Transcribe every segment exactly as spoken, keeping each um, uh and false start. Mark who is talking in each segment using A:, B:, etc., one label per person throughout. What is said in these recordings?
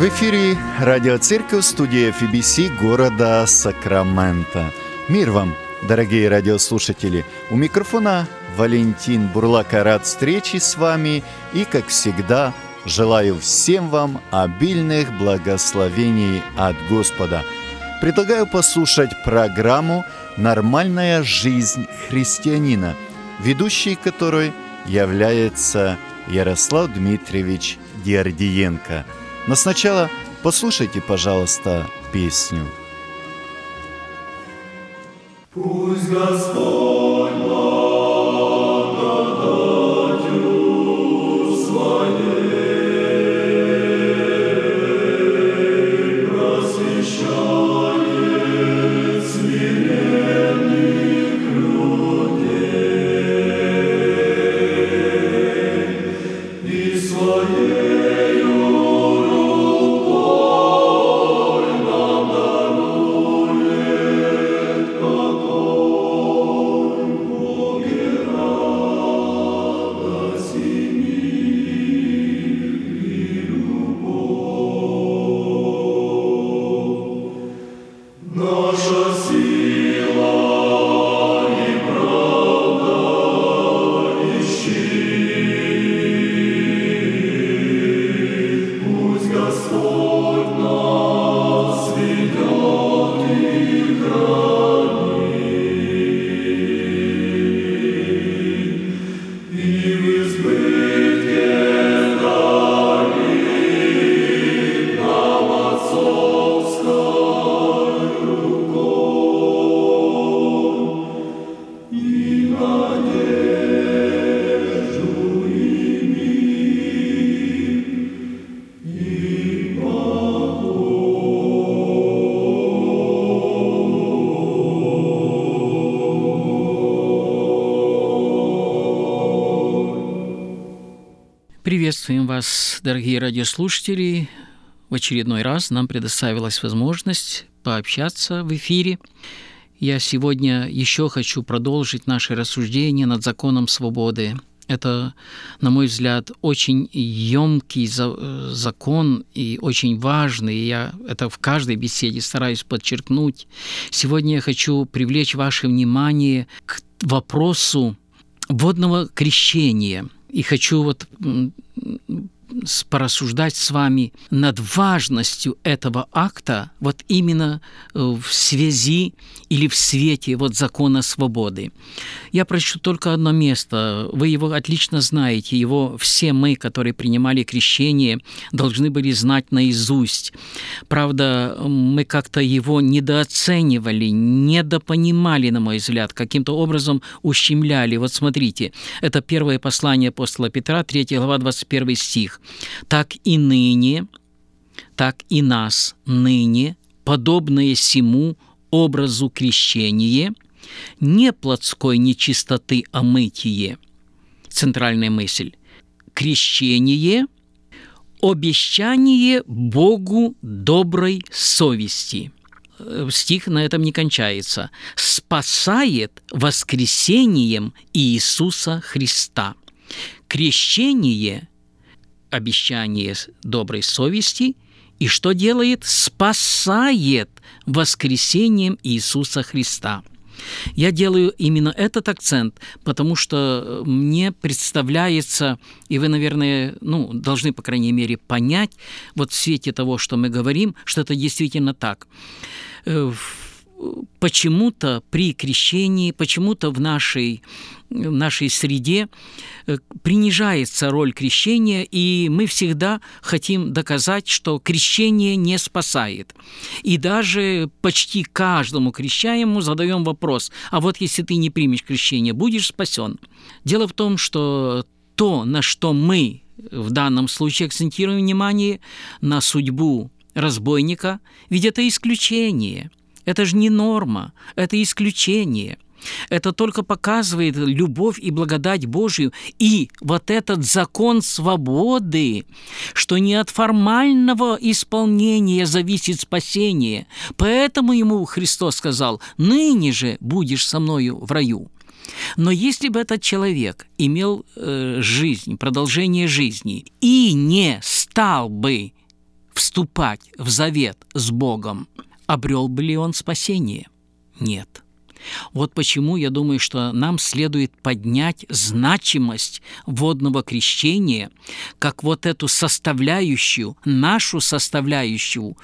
A: В эфире радиоцерковь, студия эф би си города Сакраменто. Мир вам, дорогие радиослушатели! У микрофона Валентин Бурлака, рад встрече с вами и, как всегда, желаю всем вам обильных благословений от Господа. Предлагаю послушать программу «Нормальная жизнь христианина», ведущей которой является Ярослав Дмитриевич Диардиенко. Но сначала послушайте, пожалуйста, песню. Пусть Господь благодатью Своей просвещает смиренных людей и Своею
B: Приветствуем вас, дорогие радиослушатели. В очередной раз нам предоставилась возможность пообщаться в эфире. Я сегодня еще хочу продолжить наши рассуждения над законом свободы. Это, на мой взгляд, очень емкий закон и очень важный. Я это в каждой беседе стараюсь подчеркнуть. Сегодня я хочу привлечь ваше внимание к вопросу водного крещения. И хочу вот порассуждать с вами над важностью этого акта вот именно в связи или в свете вот закона свободы. Я прочту только одно место. Вы его отлично знаете. Его все мы, которые принимали крещение, должны были знать наизусть. Правда, мы как-то его недооценивали, недопонимали, на мой взгляд, каким-то образом ущемляли. Вот смотрите, это первое послание апостола Петра, третья глава, двадцать первый стих. «Так и ныне, так и нас ныне, подобное сему образу крещения, не плотской нечистоты омытие». Центральная мысль. Крещение – обещание Богу доброй совести. Стих на этом не кончается. «Спасает воскресением Иисуса Христа». Крещение – обещание доброй совести, и что делает? Спасает воскресением Иисуса Христа. Я делаю именно этот акцент, потому что мне представляется, и вы, наверное, ну, должны, по крайней мере, понять, вот в свете того, что мы говорим, что это действительно так. Почему-то при крещении, почему-то в нашей, в нашей среде принижается роль крещения, и мы всегда хотим доказать, что крещение не спасает. И даже почти каждому крещаемому задаем вопрос: а вот если ты не примешь крещение, будешь спасен? Дело в том, что то, на что мы в данном случае акцентируем внимание, на судьбу разбойника, ведь это исключение. Это же не норма, это исключение. Это только показывает любовь и благодать Божию. И вот этот закон свободы, что не от формального исполнения зависит спасение. Поэтому ему Христос сказал: «Ныне же будешь со мною в раю». Но если бы этот человек имел э, жизнь, продолжение жизни, и не стал бы вступать в завет с Богом, обрел бы ли он спасение? Нет. Вот почему я думаю, что нам следует поднять значимость водного крещения как вот эту составляющую, нашу составляющую,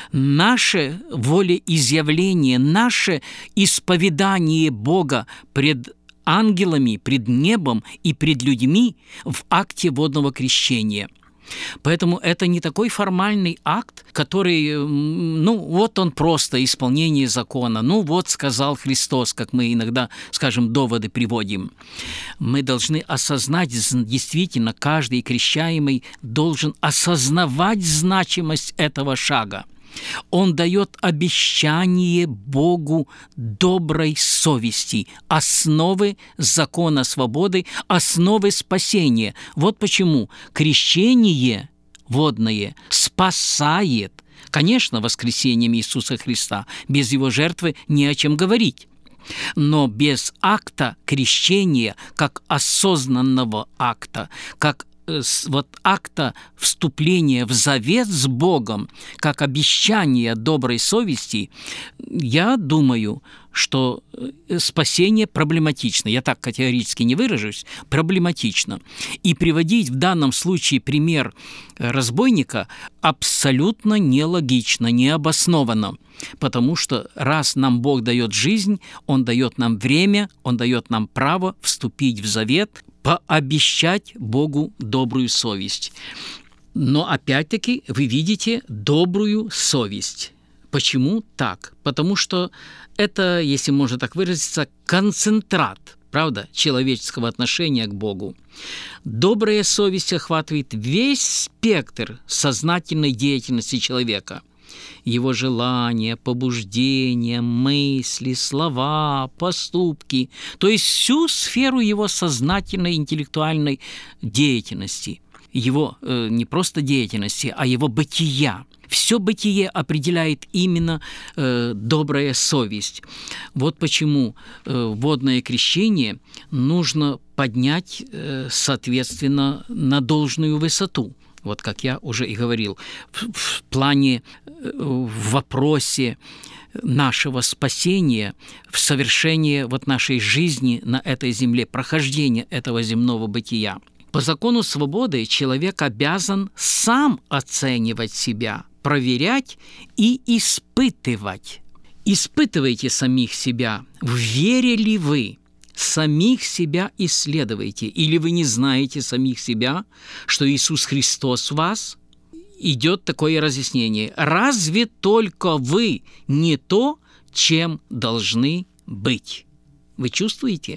B: наше волеизъявление, наше исповедание Бога пред ангелами, пред небом и пред людьми в акте водного крещения. Поэтому это не такой формальный акт, который, ну, вот он просто исполнение закона, ну, вот сказал Христос, как мы иногда, скажем, доводы приводим. Мы должны осознать, действительно, каждый крещаемый должен осознавать значимость этого шага. Он дает обещание Богу доброй совести, основы закона свободы, основы спасения. Вот почему крещение водное спасает. Конечно, воскресением Иисуса Христа, без Его жертвы не о чем говорить. Но без акта крещения, как осознанного акта, как вот акта вступления в завет с Богом, как обещание доброй совести, я думаю, что спасение проблематично. Я так категорически не выражусь, проблематично. И приводить в данном случае пример разбойника абсолютно нелогично, необоснованно. Потому что раз нам Бог дает жизнь, Он дает нам время, Он дает нам право вступить в завет, пообещать Богу добрую совесть. Но опять-таки вы видите добрую совесть. Почему так? Потому что это, если можно так выразиться, концентрат, правда, человеческого отношения к Богу. Добрая совесть охватывает весь спектр сознательной деятельности человека. Его желания, побуждения, мысли, слова, поступки, то есть всю сферу его сознательной интеллектуальной деятельности, его э, не просто деятельности, а его бытия. Все бытие определяет именно э, добрая совесть. Вот почему э, водное крещение нужно поднять, э, соответственно, на должную высоту. Вот как я уже и говорил, в, в плане, в вопросе нашего спасения, в совершении вот нашей жизни на этой земле, прохождения этого земного бытия. По закону свободы человек обязан сам оценивать себя, проверять и испытывать. Испытывайте самих себя, в вере ли вы. Самих себя исследуйте, или вы не знаете самих себя, что Иисус Христос в вас? Идет такое разъяснение. Разве только вы не то, чем должны быть? Вы чувствуете?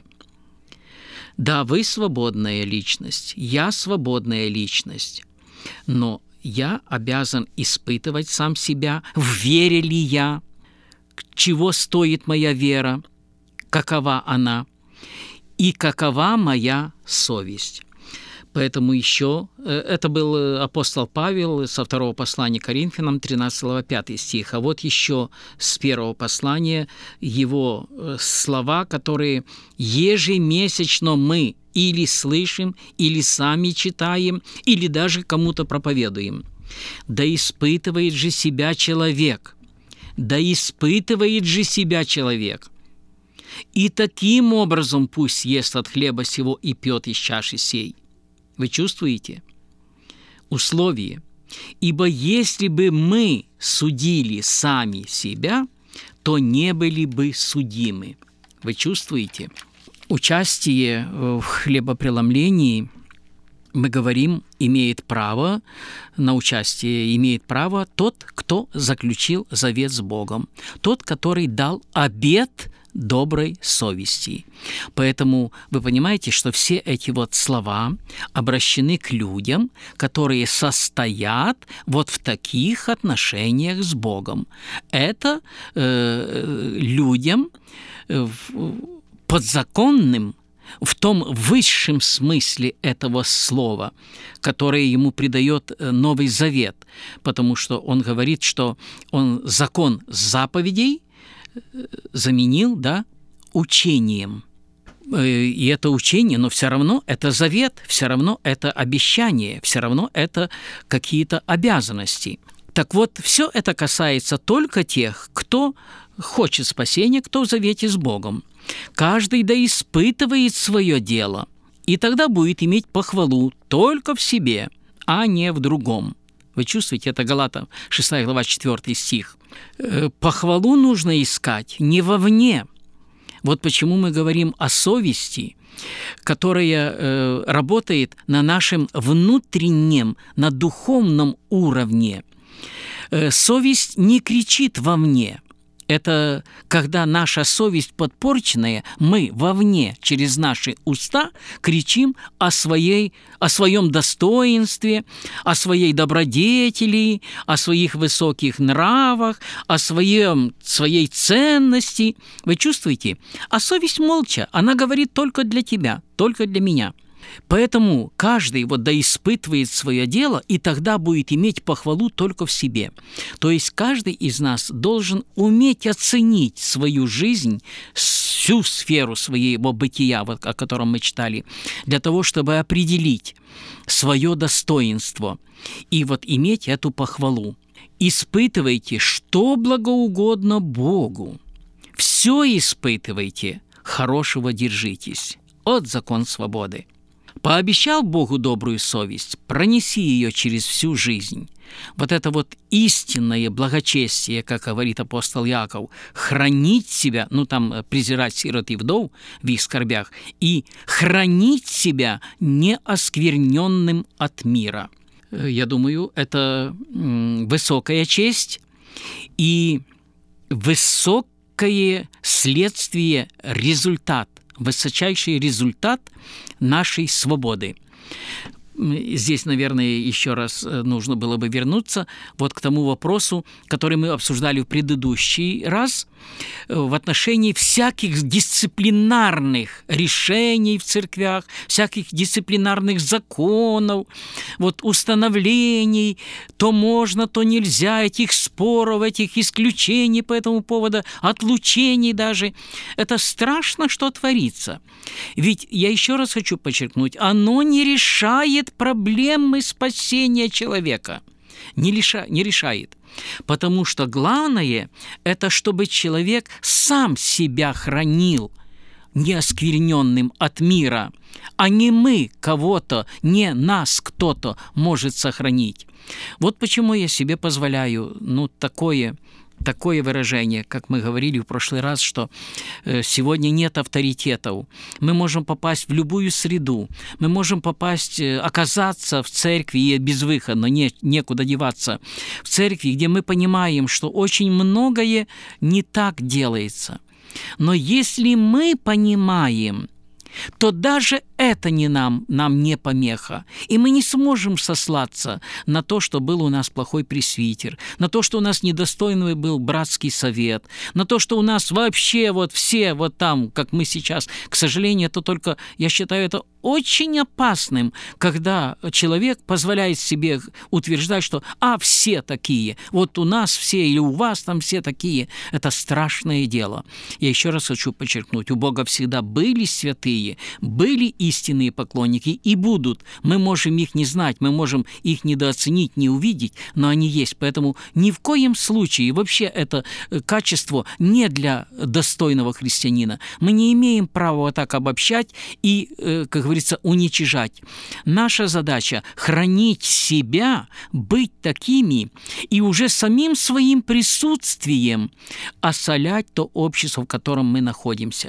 B: Да, вы свободная личность, я свободная личность, но я обязан испытывать сам себя, в вере ли я, чего стоит моя вера, какова она, и какова моя совесть. Поэтому еще, это был апостол Павел со второго послания Коринфянам, тринадцатая глава, пятый стих. А вот еще с первого послания его слова, которые ежемесячно мы или слышим, или сами читаем, или даже кому-то проповедуем. Да испытывает же себя человек, да испытывает же себя человек. И таким образом пусть ест от хлеба сего и пьет из чаши сей. Вы чувствуете? Условие. Ибо если бы мы судили сами себя, то не были бы судимы. Вы чувствуете? Участие в хлебопреломлении, мы говорим, имеет право на участие, имеет право тот, кто заключил завет с Богом, тот, который дал обет доброй совести. Поэтому вы понимаете, что все эти вот слова обращены к людям, которые состоят вот в таких отношениях с Богом. Это э, людям э, подзаконным, в том высшем смысле этого слова, которое ему придает Новый Завет, потому что он говорит, что он закон заповедей заменил, да, учением. И это учение, но все равно это завет, все равно это обещание, все равно это какие-то обязанности. Так вот, все это касается только тех, кто хочет спасения, кто в завете с Богом. Каждый да испытывает свое дело, и тогда будет иметь похвалу только в себе, а не в другом. Вы чувствуете, это Галатам, шестая глава, четвёртый стих. Похвалу нужно искать не вовне. Вот почему мы говорим о совести, которая э, работает на нашем внутреннем, на духовном уровне. Э, совесть не кричит вовне. Это когда наша совесть подпорченная, мы вовне через наши уста кричим о, своей, о своем достоинстве, о своей добродетели, о своих высоких нравах, о своем, своей ценности. Вы чувствуете? А совесть молча, она говорит только для тебя, только для меня. Поэтому каждый вот да испытывает свое дело, и тогда будет иметь похвалу только в себе. То есть каждый из нас должен уметь оценить свою жизнь, всю сферу своего бытия, вот, о котором мы читали, для того, чтобы определить свое достоинство и вот иметь эту похвалу. Испытывайте, что благоугодно Богу. Все испытывайте, хорошего держитесь. Вот закон свободы. Пообещал Богу добрую совесть, пронеси ее через всю жизнь. Вот это вот истинное благочестие, как говорит апостол Яков, хранить себя, ну там презирать сирот и вдов в их скорбях, и хранить себя неоскверненным от мира. Я думаю, это высокая честь и высокое следствие, результат, высочайший результат нашей свободы. Здесь, наверное, еще раз нужно было бы вернуться вот к тому вопросу, который мы обсуждали в предыдущий раз, в отношении всяких дисциплинарных решений в церквях, всяких дисциплинарных законов, вот установлений, то можно, то нельзя, этих споров, этих исключений по этому поводу, отлучений даже. Это страшно, что творится. Ведь, я еще раз хочу подчеркнуть, оно не решает проблемы спасения человека. Не, лиша, не решает. Потому что главное – это чтобы человек сам себя хранил неоскверненным от мира, а не мы кого-то, не нас кто-то может сохранить. Вот почему я себе позволяю ну, такое... Такое выражение, как мы говорили в прошлый раз, что сегодня нет авторитетов. Мы можем попасть в любую среду, мы можем попасть, оказаться в церкви и безвыходно, не, некуда деваться, в церкви, где мы понимаем, что очень многое не так делается. Но если мы понимаем, то даже это не нам, нам не помеха. И мы не сможем сослаться на то, что был у нас плохой пресвитер, на то, что у нас недостойный был братский совет, на то, что у нас вообще вот все вот там, как мы сейчас, к сожалению, это только, я считаю, это очень опасным, когда человек позволяет себе утверждать, что «а, все такие, вот у нас все или у вас там все такие». Это страшное дело. Я еще раз хочу подчеркнуть, у Бога всегда были святые, были истинные поклонники и будут. Мы можем их не знать, мы можем их недооценить, не увидеть, но они есть. Поэтому ни в коем случае вообще это качество не для достойного христианина. Мы не имеем права вот так обобщать и, как говорится, уничижать. Наша задача – хранить себя, быть такими и уже самим своим присутствием осолять то общество, в котором мы находимся.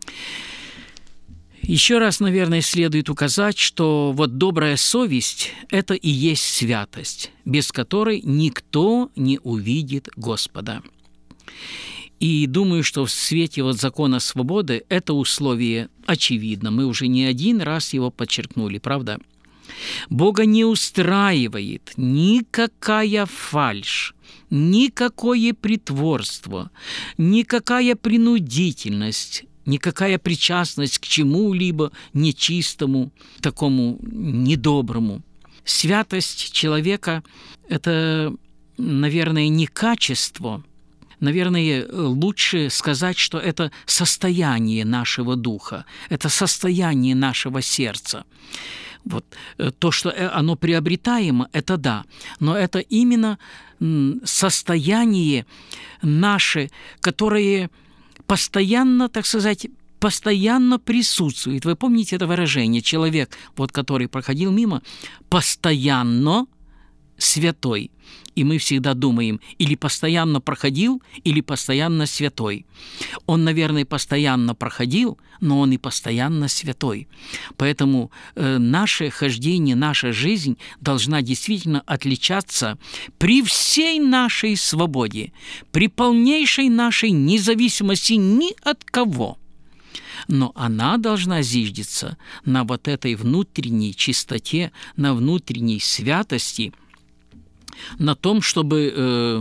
B: Еще раз, наверное, следует указать, что вот добрая совесть – это и есть святость, без которой никто не увидит Господа. И думаю, что в свете вот закона свободы это условие очевидно. Мы уже не один раз его подчеркнули, правда? Бога не устраивает никакая фальшь, никакое притворство, никакая принудительность, никакая причастность к чему-либо нечистому, такому недоброму. Святость человека – это, наверное, не качество, наверное, лучше сказать, что это состояние нашего духа, это состояние нашего сердца. Вот. То, что оно приобретаемо, это да, но это именно состояние наше, которое постоянно, так сказать, постоянно присутствует. Вы помните это выражение? Человек, вот, который проходил мимо, постоянно святой. И мы всегда думаем, или постоянно проходил, или постоянно святой. Он, наверное, постоянно проходил, но он и постоянно святой. Поэтому э, наше хождение, наша жизнь должна действительно отличаться при всей нашей свободе, при полнейшей нашей независимости ни от кого. Но она должна зиждиться на вот этой внутренней чистоте, на внутренней святости, на том, чтобы,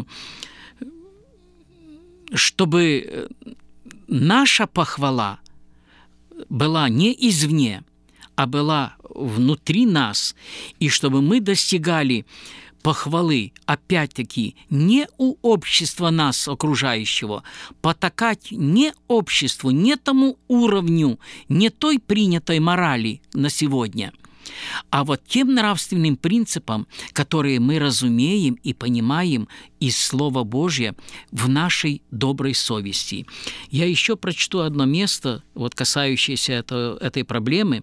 B: чтобы наша похвала была не извне, а была внутри нас, и чтобы мы достигали похвалы, опять-таки, не у общества нас окружающего, потакать не обществу, не тому уровню, не той принятой морали на сегодня, а вот тем нравственным принципам, которые мы разумеем и понимаем из Слова Божия в нашей доброй совести. Я еще прочту одно место, вот касающееся это, этой проблемы.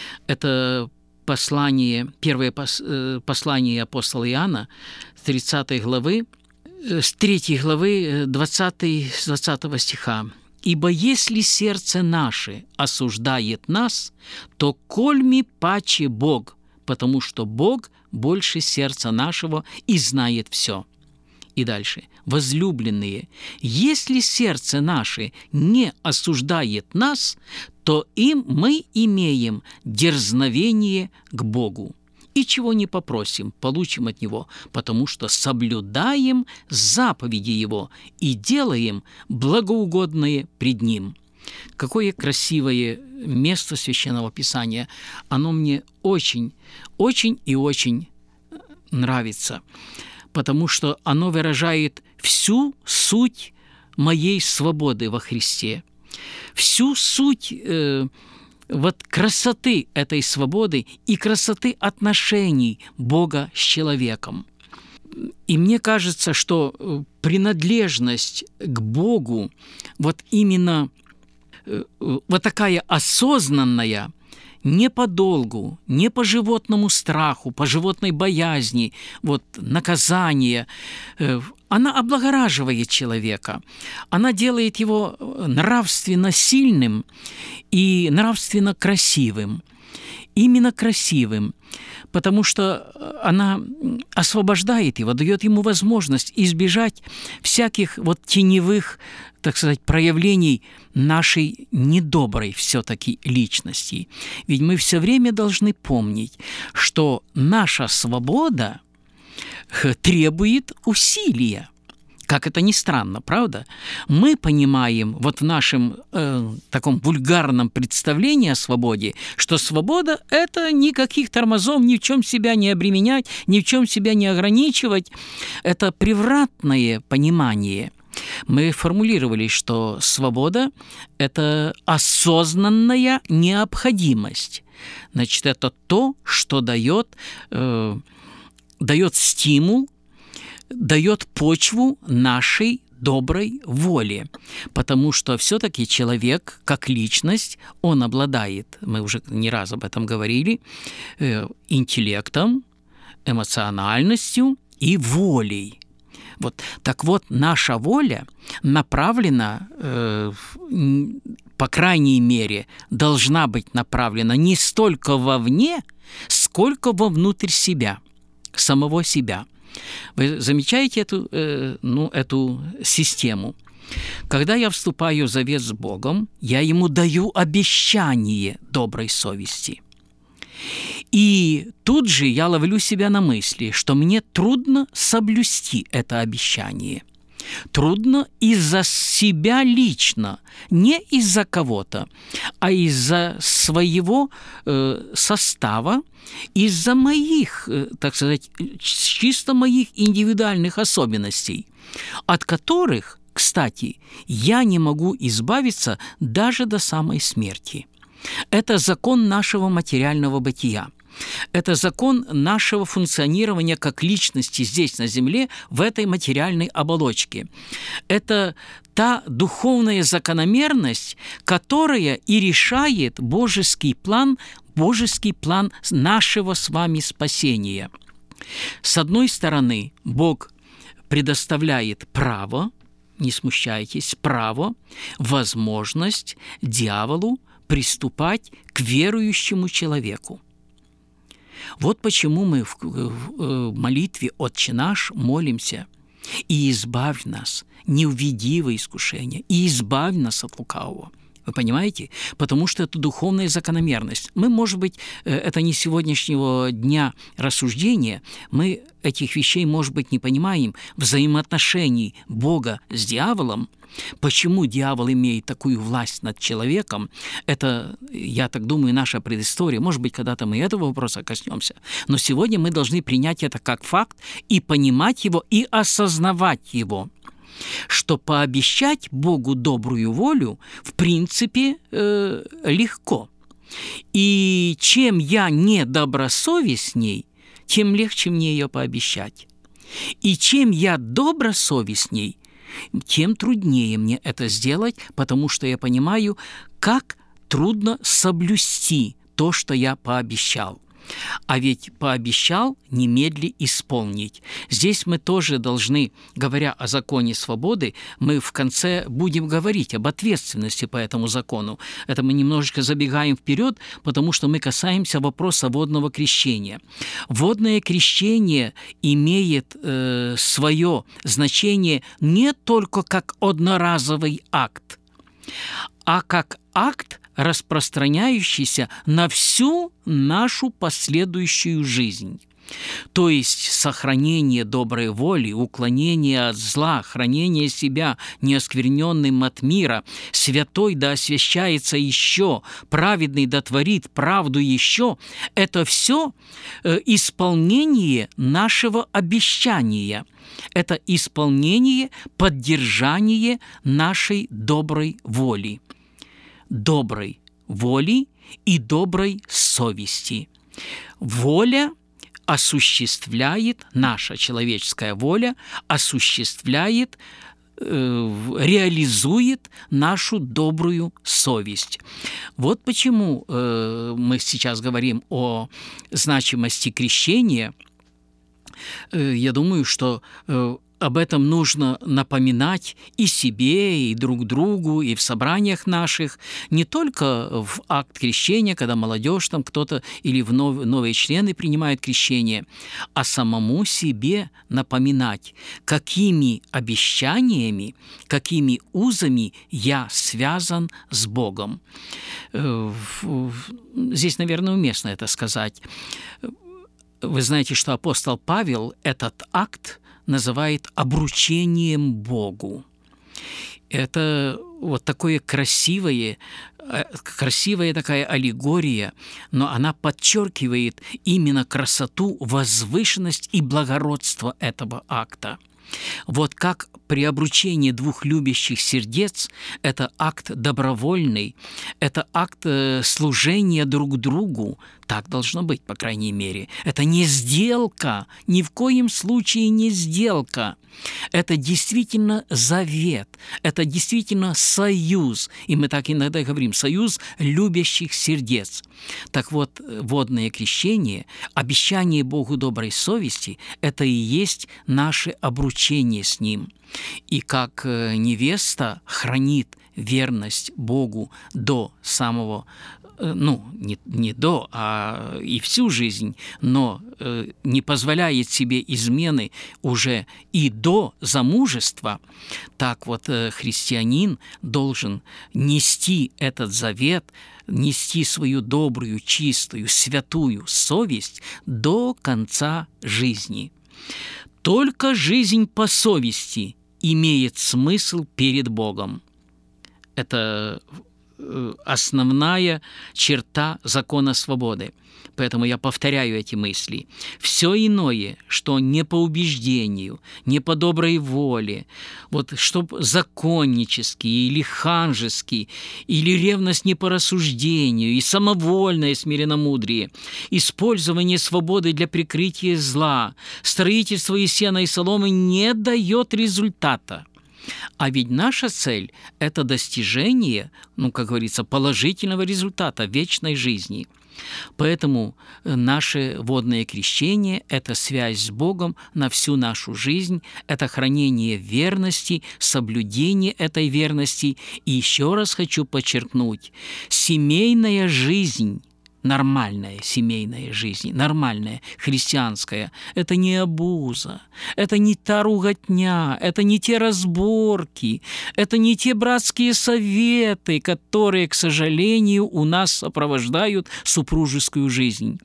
B: Это послание, первое послание апостола Иоанна, тридцатой главы, с третьей главы, двадцатого стиха. «Ибо если сердце наше осуждает нас, то кольми паче Бог, потому что Бог больше сердца нашего и знает все». И дальше. «Возлюбленные, если сердце наше не осуждает нас, то им мы имеем дерзновение к Богу. И чего не попросим, получим от Него, потому что соблюдаем заповеди Его и делаем благоугодное пред Ним». Какое красивое место Священного Писания. Оно мне очень, очень и очень нравится, потому что оно выражает всю суть моей свободы во Христе, всю суть э, вот красоты этой свободы и красоты отношений Бога с человеком. И мне кажется, что принадлежность к Богу, вот именно э, вот такая осознанная, не по долгу, не по животному страху, по животной боязни, вот, наказание, она облагораживает человека, она делает его нравственно сильным и нравственно красивым. Именно красивым, потому что она освобождает его, дает ему возможность избежать всяких вот теневых, так сказать, проявлений нашей недоброй все-таки личности. Ведь мы все время должны помнить, что наша свобода требует усилия. Как это ни странно, правда? Мы понимаем вот в нашем э, таком вульгарном представлении о свободе, что свобода – это никаких тормозов, ни в чем себя не обременять, ни в чем себя не ограничивать. Это превратное понимание. Мы формулировали, что свобода – это осознанная необходимость. Значит, это то, что дает, э, дает стимул, дает почву нашей доброй воле, потому что все-таки человек, как личность, он обладает, мы уже не раз об этом говорили, э, интеллектом, эмоциональностью и волей. Вот. Так вот, наша воля направлена, э, по крайней мере, должна быть направлена не столько вовне, сколько вовнутрь себя, самого себя. Вы замечаете эту, э, ну, эту систему? Когда я вступаю в завет с Богом, я Ему даю обещание доброй совести. И тут же я ловлю себя на мысли, что мне трудно соблюсти это обещание. Трудно из-за себя лично, не из-за кого-то, а из-за своего э, состава, из-за моих, э, так сказать, чисто моих индивидуальных особенностей, от которых Кстати, я не могу избавиться даже до самой смерти. Это закон нашего материального бытия. Это закон нашего функционирования как личности здесь, на земле, в этой материальной оболочке. Это та духовная закономерность, которая и решает божеский план, божеский план нашего с вами спасения. С одной стороны, Бог предоставляет право, не смущайтесь, право, возможность дьяволу приступать к верующему человеку. Вот почему мы в молитве «Отче наш» молимся: «И избавь нас, не уведи во искушение, и избавь нас от лукавого». Вы понимаете? Потому что это духовная закономерность. Мы, может быть, это не сегодняшнего дня рассуждения, мы этих вещей, может быть, не понимаем, взаимоотношений Бога с дьяволом. Почему дьявол имеет такую власть над человеком? Это, я так думаю, наша предыстория. Может быть, когда-то мы этого вопроса коснемся. Но сегодня мы должны принять это как факт и понимать его, и осознавать его. Что пообещать Богу добрую волю, в принципе, э, легко. И чем я недобросовестней, тем легче мне ее пообещать. И чем я добросовестней, тем труднее мне это сделать, потому что я понимаю, как трудно соблюсти то, что я пообещал. А ведь пообещал немедли исполнить. Здесь мы тоже должны, говоря о законе свободы, мы в конце будем говорить об ответственности по этому закону. Это мы немножечко забегаем вперед, потому что мы касаемся вопроса водного крещения. Водное крещение имеет э, свое значение не только как одноразовый акт, а как акт, распространяющийся на всю нашу последующую жизнь. То есть сохранение доброй воли, уклонение от зла, хранение себя неоскверненным от мира, святой да освящается еще, праведный да творит правду еще, это все исполнение нашего обещания. Это исполнение, поддержание нашей доброй воли. Доброй воли и доброй совести. Воля осуществляет, наша человеческая воля осуществляет, э, реализует нашу добрую совесть. Вот почему э, мы сейчас говорим о значимости крещения. Э, я думаю, что э, об этом нужно напоминать и себе, и друг другу, и в собраниях наших, не только в акт крещения, когда молодежь там кто-то или в нов, новые члены принимают крещение, а самому себе напоминать, какими обещаниями, какими узами я связан с Богом. Здесь, наверное, уместно это сказать. Вы знаете, что апостол Павел этот акт называет обручением Богу. Это вот такое красивое, красивая такая аллегория, но она подчеркивает именно красоту, возвышенность и благородство этого акта. Вот как при обручении двух любящих сердец это акт добровольный, это акт служения друг другу. Так должно быть, по крайней мере. Это не сделка, ни в коем случае не сделка. Это действительно завет, это действительно союз. И мы так иногда говорим, союз любящих сердец. Так вот, водное крещение, обещание Богу доброй совести – это и есть наше обручение с Ним. И как невеста хранит верность Богу до самого, ну, не, не до, а и всю жизнь, но э, не позволяет себе измены уже и до замужества, так вот э, христианин должен нести этот завет, нести свою добрую, чистую, святую совесть до конца жизни. Только жизнь по совести имеет смысл перед Богом. Это основная черта закона свободы. Поэтому я повторяю эти мысли. Все иное, что не по убеждению, не по доброй воле, вот чтоб законнический или ханжеский, или ревность не по рассуждению, и самовольное смиренномудрие, использование свободы для прикрытия зла, строительство из сена и соломы не дает результата. А ведь наша цель – это достижение, ну, как говорится, положительного результата вечной жизни. Поэтому наше водное крещение – это связь с Богом на всю нашу жизнь, это хранение верности, соблюдение этой верности. И еще раз хочу подчеркнуть, семейная жизнь, нормальная семейная жизнь, нормальная христианская, это не обуза, это не та руготня, это не те разборки, это не те братские советы, которые, к сожалению, у нас сопровождают супружескую жизнь.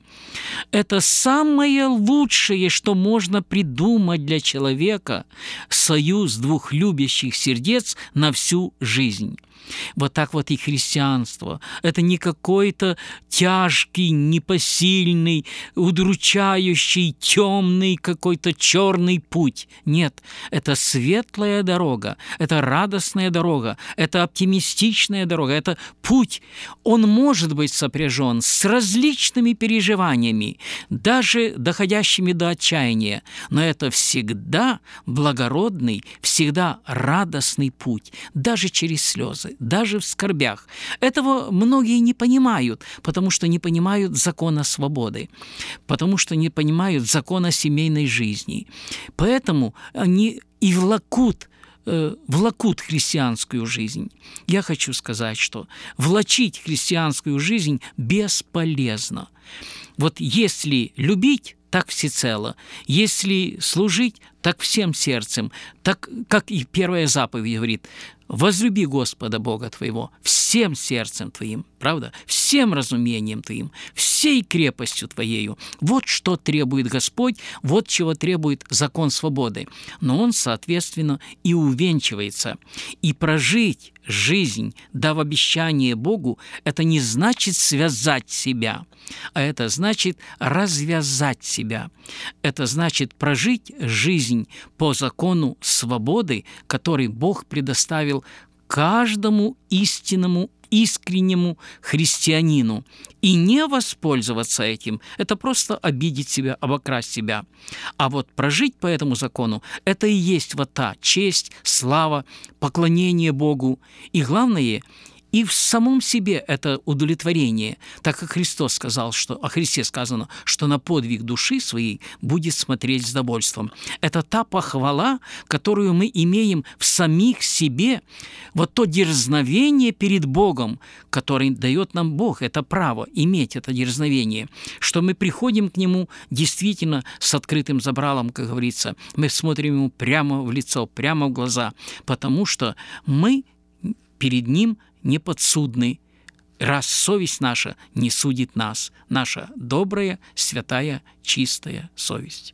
B: Это самое лучшее, что можно придумать для человека, союз двух любящих сердец на всю жизнь. Вот так вот и христианство. Это не какой-то тяжкий, непосильный, удручающий, темный какой-то черный путь. Нет, это светлая дорога, это радостная дорога, это оптимистичная дорога, это путь. Он может быть сопряжен с различными переживаниями, даже доходящими до отчаяния, но это всегда благородный, всегда радостный путь, даже через слезы, даже в скорбях. Этого многие не понимают, потому что не понимают закона свободы, потому что не понимают закона семейной жизни. Поэтому они и влакут, э, влакут христианскую жизнь. Я хочу сказать, что влачить христианскую жизнь бесполезно. Вот если любить, так всецело. Если служить, так всем сердцем. Так, как и первая заповедь говорит, возлюби Господа Бога твоего всем сердцем твоим, правда? Всем разумением твоим, всей крепостью твоею. Вот что требует Господь, вот чего требует закон свободы. Но он, соответственно, и увенчивается. И прожить жизнь, дав обещание Богу, это не значит связать себя, а это значит развязать себя. Это значит прожить жизнь по закону свободы, который Бог предоставил каждому истинному, искреннему христианину. И не воспользоваться этим – это просто обидеть себя, обокрасть себя. А вот прожить по этому закону – это и есть вот та честь, слава, поклонение Богу. И главное – и в самом себе это удовлетворение, так как Христос сказал, что о Христе сказано, что на подвиг души своей будет смотреть с довольством. Это та похвала, которую мы имеем в самих себе, вот то дерзновение перед Богом, которое дает нам Бог, это право иметь это дерзновение, что мы приходим к Нему действительно с открытым забралом, как говорится, мы смотрим Ему прямо в лицо, прямо в глаза, потому что мы перед Ним не подсудны, раз совесть наша не судит нас, наша добрая, святая, чистая совесть.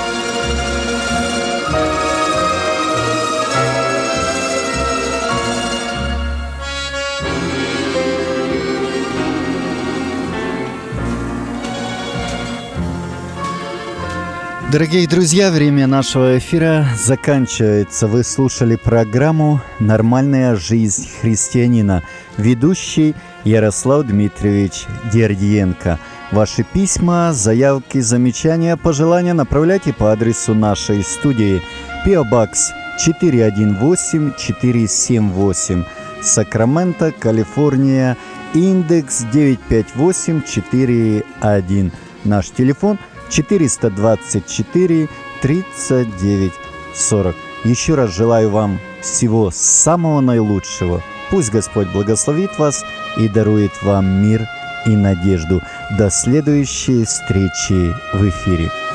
A: Дорогие друзья, время нашего эфира заканчивается. Вы слушали программу «Нормальная жизнь христианина». Ведущий Ярослав Дмитриевич Дердиенко. Ваши письма, заявки, замечания, пожелания направляйте по адресу нашей студии. пи о Box четыре один восемь четыре семь восемь, Сакраменто, Калифорния, индекс девять пять восемь четыре один. Наш телефон четыреста двадцать четыре тридцать девять сорок. Еще раз желаю вам всего самого наилучшего. Пусть Господь благословит вас и дарует вам мир и надежду. До следующей встречи в эфире.